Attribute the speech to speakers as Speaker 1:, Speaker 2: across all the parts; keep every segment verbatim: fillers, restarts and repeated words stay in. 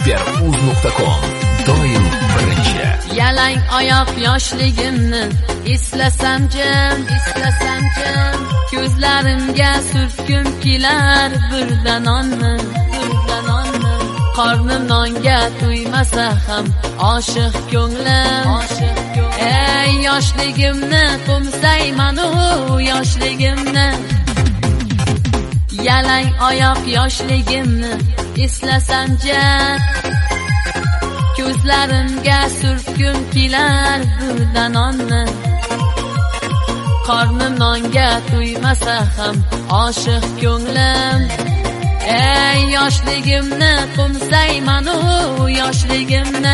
Speaker 1: super uz nuqta com doim birinchi.
Speaker 2: Yalang oyoq yoshligimni eslasam jim, eslasam jim. Ko'zlarimga surtgim kelar birdan onni, birdan onni. Qornim nonga to'ymasa ham oshiq ko'nglim, oshiq ko'nglim. Ey yoshligimni qo'msayman u yoshligimni. Yalang oyoq yoshligimni eslasam jim. Ko'zlarimga surtgim kelar birdan onni. Qornim nonga to'ymasa ham oshiq ko'nglim. Ey yoshligimni qo'msayman u yoshligimni.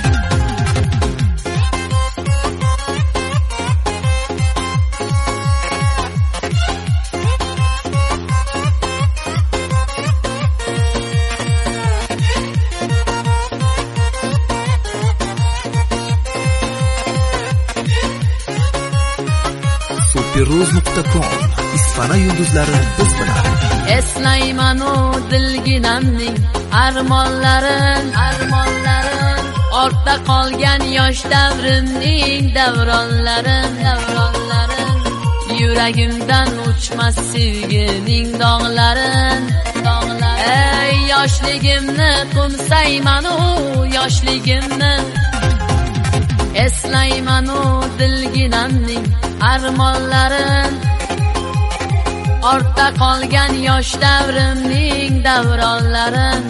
Speaker 1: super uz nuqta com Isfana yulduzlari biz bilan.
Speaker 2: Eslayman u dilginamning armonlarin, armonlarin. Ortda qolgan yosh davrimning davronlarin, davronlarin. Yuragimdan uchmas sevgining dog'larin, dog'larin. Ey yoshligimni qo'msayman u yoshligimni. Eslayman u dilginamning armonlarin. Ortda qolgan yosh davrimning davronlarin.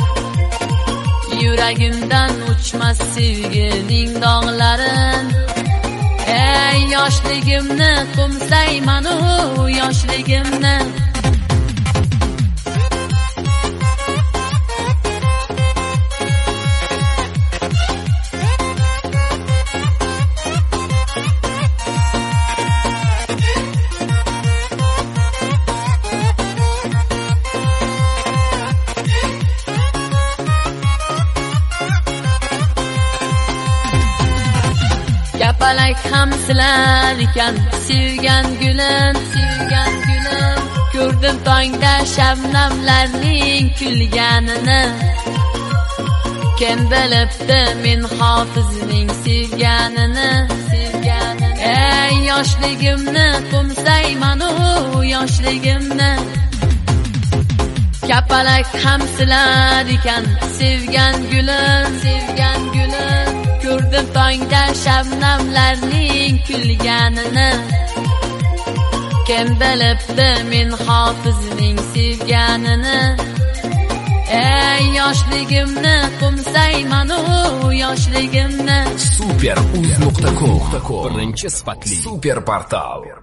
Speaker 2: Yuragimdan uchmas sevgining dog'larin. Ey yoshligimni qo'msayman u yoshligimni. Kapalak ham silar ekan sevgan gulim, sevgan gulim. Ko'rdim tongda shabnamlarning kulganini. Kim bilibdi men hofizning sevganini, sevganini. Ey yoshligimni qo'msayman u yoshligimni. Kapalak ham silar ekan sevgan gulim, sevgan gulim. Ko'rdim tongda shabnamlarning kulganini. Kim bilibdi men hofizning sevganini. Ey yoshligimni qo'msayman u yoshligimni.
Speaker 1: super uz nuqta com birinchi sifatli super portal.